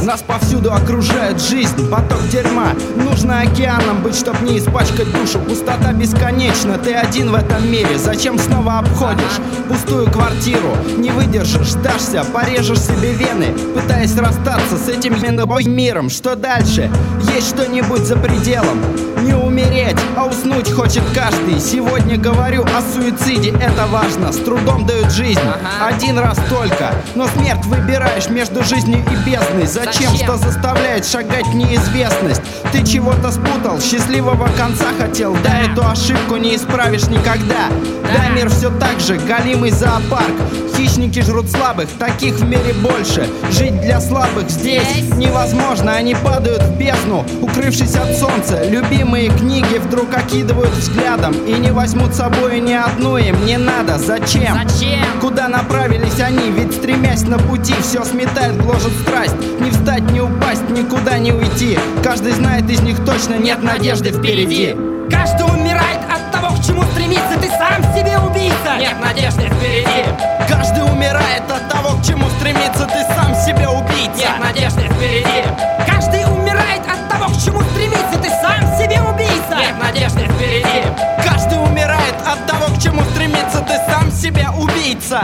Нас повсюду окружает жизнь, поток дерьма. Нужно океаном быть, чтоб не испачкать душу. Пустота бесконечна, ты один в этом мире. Зачем снова обходишь пустую квартиру? Не выдержишь, сдашься, порежешь себе вены, пытаясь расстаться с этим миром. Что дальше? Есть что-нибудь за пределом? Не умереть, а уснуть хочет каждый. Сегодня говорю о суициде, это важно. С трудом дают жизнь, один раз только. Но смерть выбираешь между жизнью и бездной. Зачем? Что заставляет шагать в неизвестность? Ты чего-то спутал, счастливого конца хотел. Да, эту ошибку не исправишь никогда. Да, мир все так же, голимый зоопарк. Хищники жрут слабых, таких в мире больше. Жить для слабых здесь невозможно. Они падают в бездну, укрывшись от солнца. Любимые книги вдруг окидывают взглядом и не возьмут с собой ни одну, им не надо. Зачем? Куда направились они? Ведь стремясь на пути, все сметает, гложет страсть. Не встать, не упасть, никуда не уйти. Каждый знает из них точно, нет надежды впереди. Каждый умирает от того, к чему стремится. Ты сам себе убийца. Нет надежды впереди. Каждый умирает от того, к чему стремится. Ты сам себе убийца. Нет надежды впереди. Каждый умирает от того, к чему стремится. Ты сам себе убийца. Нет надежды впереди. Каждый умирает от того, к чему стремится. Ты сам себе убийца.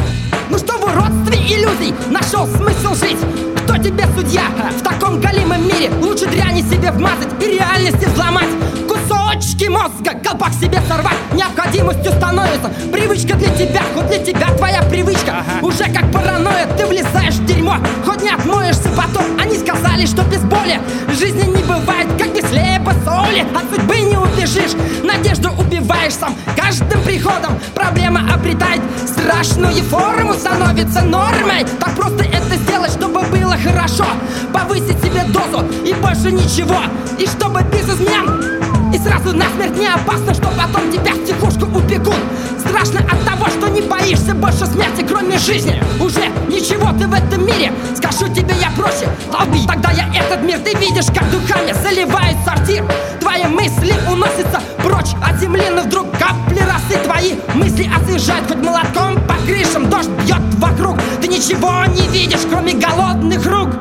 Ну что в уродстве иллюзий нашел смысл жить? Кто тебе судья? В таком голимом мире лучше дряни себе вмазать и реальности взломать. Кусочки мозга, колпак себе сорвать необходимостью становится. Привычка для тебя, хоть для тебя твоя привычка уже как паранойя, ты влезаешь в дерьмо. Хоть не отмоешься потом, они сказали, что без боли жизни не бывает, как без хлеба, соли. От судьбы не убежишь, надежду убиваешь сам. Каждым приходом проблема обретает страшную форму, становится нормой. Так просто это сделать, чтобы было хорошо. Повысить себе дозу и больше ничего. И чтобы без измен. И сразу насмерть не опасно, что потом тебя в тихушку упекут. Страшно от того, что не боишься больше смерти, кроме жизни. Уже ничего ты в этом мире. Скажу тебе я проще, толби. Тогда я этот мир, ты видишь, как духами заливает сортир. Твои мысли уносятся прочь от земли, но вдруг капли росы твои мысли освежают. Хоть молотком по крышам дождь бьет вокруг. Ты ничего не видишь, кроме голодных рук.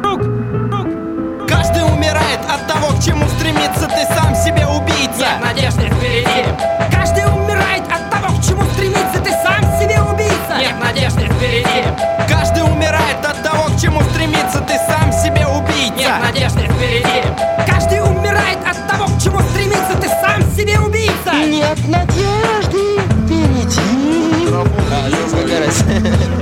Каждый умирает от того, к чему стремится. Ты сам себе убийца. Нет надежды впереди. Каждый умирает от того, к чему стремится. Ты сам себе убийца. Нет надежды впереди. Каждый умирает от того, к чему стремится. Ты сам себе убийца. Нет надежды впереди. Каждый умирает от того, к чему стремится. Ты сам себе убийца. Нет надежды впереди. Микрофон,